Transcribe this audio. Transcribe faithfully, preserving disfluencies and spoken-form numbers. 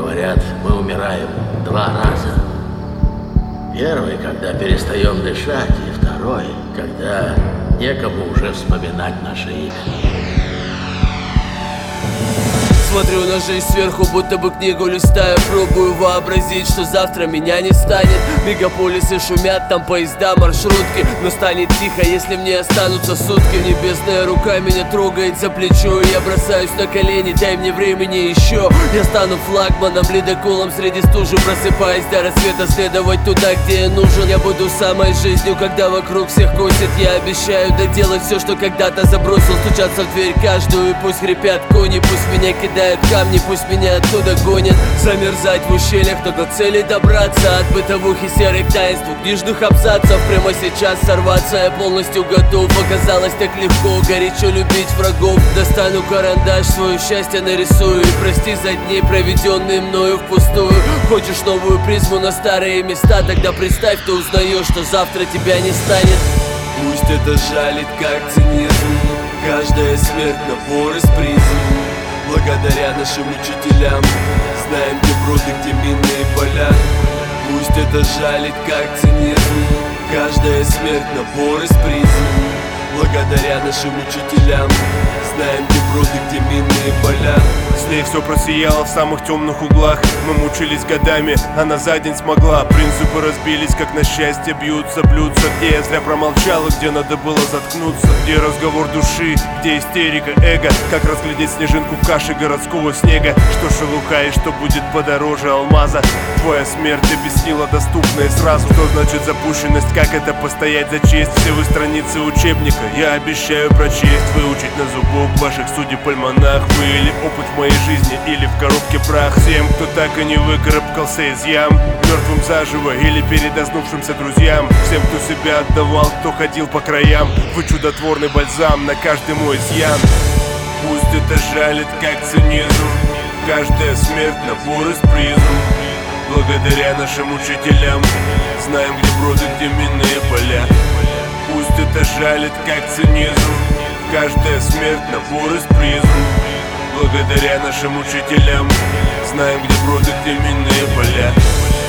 Говорят, мы умираем два раза. Первый, когда перестаем дышать, и второй, когда некому уже вспоминать наши имя. Смотрю на жизнь сверху, будто бы книгу листаю. Пробую вообразить, что завтра меня не станет. Мегаполисы шумят, там поезда, маршрутки. Но станет тихо, если мне останутся сутки. Небесная рука меня трогает за плечо, и я бросаюсь на колени, дай мне времени еще. Я стану флагманом, ледоколом среди стужи, просыпаясь до рассвета, следовать туда, где я нужен. Я буду самой жизнью, когда вокруг всех косит. Я обещаю доделать все, что когда-то забросил. Стучаться в дверь каждую, и пусть хрипят кони, пусть меня кидают камни, пусть меня оттуда гонят. Замерзать в ущельях, но до цели добраться. От бытовухи серых таинств, книжных абзацев. Прямо сейчас сорваться я полностью готов. Оказалось так легко, горячо любить врагов. Достану карандаш, свое счастье нарисую. И прости за дни, проведенные мною впустую. Хочешь новую призму на старые места? Тогда представь, ты узнаешь, что завтра тебя не станет. Пусть это жалит, как цинизм. Каждая смерть набор из призм. Благодаря нашим учителям знаем, где броды, где минные поля. Пусть это жалит, как цинизм. Каждая смерть набор из призм. Благодаря нашим учителям знаем, где броды, где минные поля. С ней все просияло в самых темных углах. Мы мучились годами, она за день смогла. Принципы разбились, как на счастье бьются, блюдца. Где я зря промолчал, и где надо было заткнуться. Где разговор души, где истерика эго. Как разглядеть снежинку в каше городского снега. Что шелуха и что будет подороже алмаза. Твоя смерть объяснила доступное сразу. Что значит запущенность, как это постоять за честь. Все вы страницы учебника я обещаю прочесть. Выучить на зубок ваших судеб альманах. Вы или опыт в моей жизни, или в коробке прах. Всем, кто так и не выкарабкался из ям, мертвым заживо или передознувшимся друзьям. Всем, кто себя отдавал, кто ходил по краям. Вы чудотворный бальзам на каждый мой изъян. Пусть это жалит, как цинизм. Каждая смерть набор из призм. Благодаря нашим учителям знаем, где броды, где минные поля. Пусть это жалит, как цинизм. Каждая смерть набор из призм. Благодаря нашим учителям знаем, где броды, где минные поля.